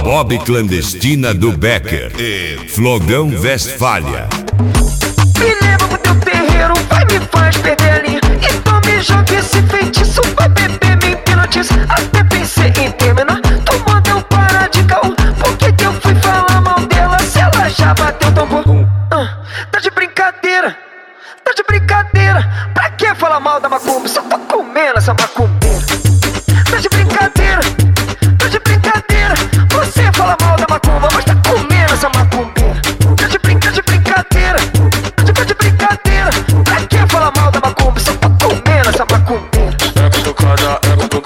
Bob clandestina do Becker e Flogão Westfalia. Me leva pro teu terreiro, vai me faz perder a linha. Então me joga esse feitiço, vai beber, me hipnotiza. Até pensei em terminar, tu manda eu parar de caô. Por que eu fui falar mal dela se ela já bateu tão bom? Tá de brincadeira, tá de brincadeira. Pra que falar mal da macumba? Só tô comendo essa macumbeira. Tá de brincadeira, tá de brincadeira. Você fala mal da macumba, mas tá comendo essa macumbeira. Tá de brincadeira, tá de brincadeira. Pra que falar mal da macumba? Só tô comendo essa macumbeira. É batucada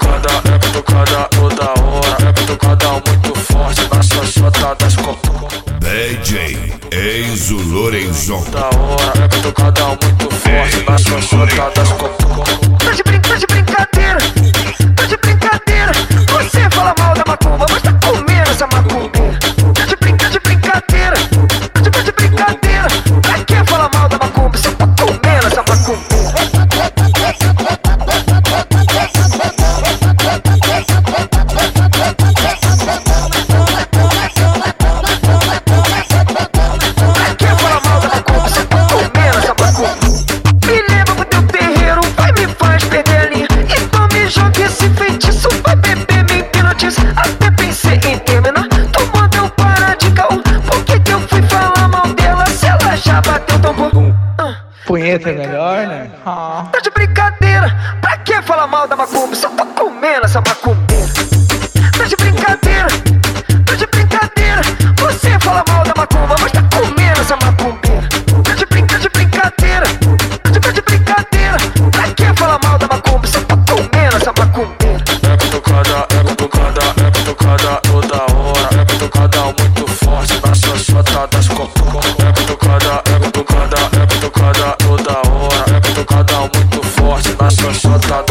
toda hora. É batucada muito forte na xoxota das cocô. DJ Enzo Lorenzon. Da hora, é batucada muito forte na xoxota das cocô. Tá de brincadeira, tá de brincadeira. Você fala mal da macumba, mas tá comendo essa macumbeira. Tá de brincadeira, tá de brincadeira. Pra que falar mal da macumba? Você tá comendo essa macumbeira. Pra que falar mal da macumba? Você tá comendo essa macumba. Me leva pro teu terreiro, vai me faz perder a linha. Então me joga esse feitiço, vai beber, me hipnotiza. Até pensei em terminar, tu manda eu parar de caô. Por que eu fui falar mal dela se ela já bateu tão bom? Punheta é melhor, né? Tá de brincadeira, pra que falar mal da macumba? Só tô comendo essa macumbeira. Tá de brincadeira, tá de brincadeira. Você fala mal da macumba, mas tá comendo essa macumbeira. Tá de brincadeira, tá de brincadeira. Pra que falar mal da macumba? Só tô comendo essa macumbeira. É batucada toda hora. É batucada muito forte na xoxota das cocô. É batucada toda hora. É batucada muito forte na xoxota